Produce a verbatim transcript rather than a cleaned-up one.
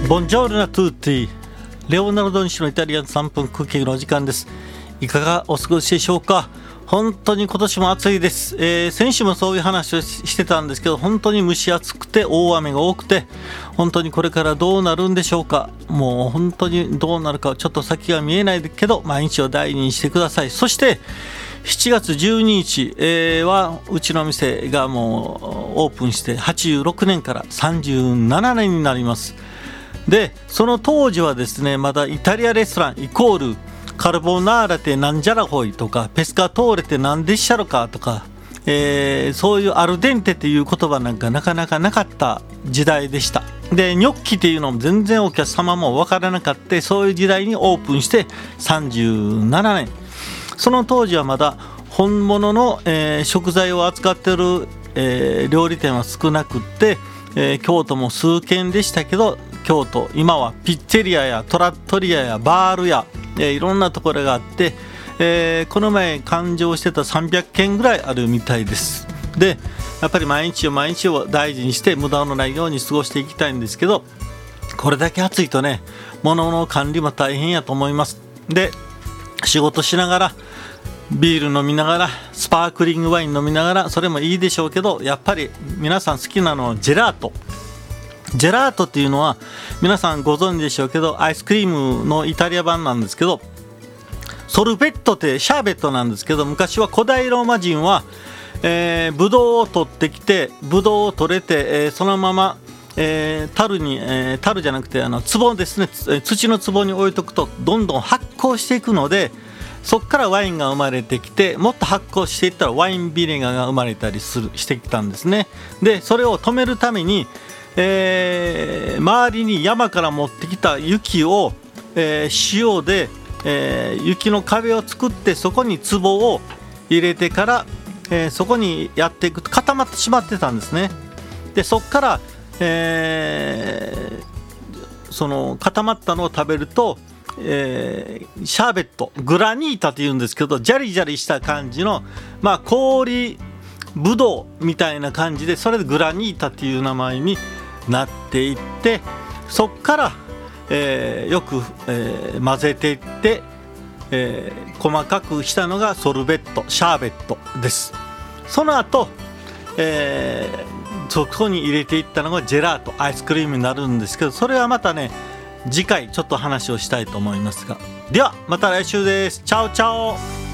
ボンジョールナトゥーティー、レオナルド西のイタリアンさんぷんクッキングのお時間です。いかがお過ごしでしょうか。本当に今年も暑いです、えー、先週もそういう話をしてたんですけど、本当に蒸し暑くて大雨が多くて、本当にこれからどうなるんでしょうか。もう本当にどうなるかちょっと先が見えないけど、毎日を大事にしてください。そしてしちがつじゅうににち、えー、はうちの店がもうオープンしてはちじゅうろくねんからさんじゅうななねんになります。でその当時はですね、まだイタリアレストランイコールカルボナーラってなんじゃらほいとか、ペスカトーレってなんでっしゃろかとか、えー、そういうアルデンテっていう言葉なんかなかなかなかった時代でした。でニョッキっていうのも全然お客様も分からなかった。そういう時代にオープンしてさんじゅうななねん。その当時はまだ本物の、えー、食材を扱っている、えー、料理店は少なくって、えー、京都も数軒でしたけど、京都今はピッツェリアやトラットリアやバールや、えー、いろんなところがあって、えー、この前勘定してたさんびゃっけんぐらいあるみたいです。でやっぱり毎日を毎日を大事にして無駄のないように過ごしていきたいんですけど、これだけ暑いとね、物の管理も大変やと思います。で仕事しながらビール飲みながらスパークリングワイン飲みながら、それもいいでしょうけど、やっぱり皆さん好きなのはジェラート。ジェラートっていうのは皆さんご存知でしょうけど、アイスクリームのイタリア版なんですけど、ソルベットってシャーベットなんですけど、昔は古代ローマ人は、えー、ブドウを取ってきて、ブドウを取れて、えー、そのまま、えー、樽に、えー、樽じゃなくてあの壺ですね、土の壺に置いとくとどんどん発酵していくので、そこからワインが生まれてきて、もっと発酵していったらワインビネガーが生まれたりするしてきたんですね。でそれを止めるために、えー、周りに山から持ってきた雪を、えー、塩で、えー、雪の壁を作って、そこに壺を入れてから、えー、そこにやっていくと固まってしまってたんですね。でそこから、えー、その固まったのを食べると、えー、シャーベットグラニータというんですけど、ジャリジャリした感じの、まあ、氷ぶどうみたいな感じで、それでグラニータっていう名前になっていって、そこから、えー、よく、えー、混ぜていって、えー、細かくしたのがソルベットシャーベットです。その後、えー、そこに入れていったのがジェラートアイスクリームになるんですけど、それはまたね次回ちょっと話をしたいと思いますが、ではまた来週です。チャオチャオ。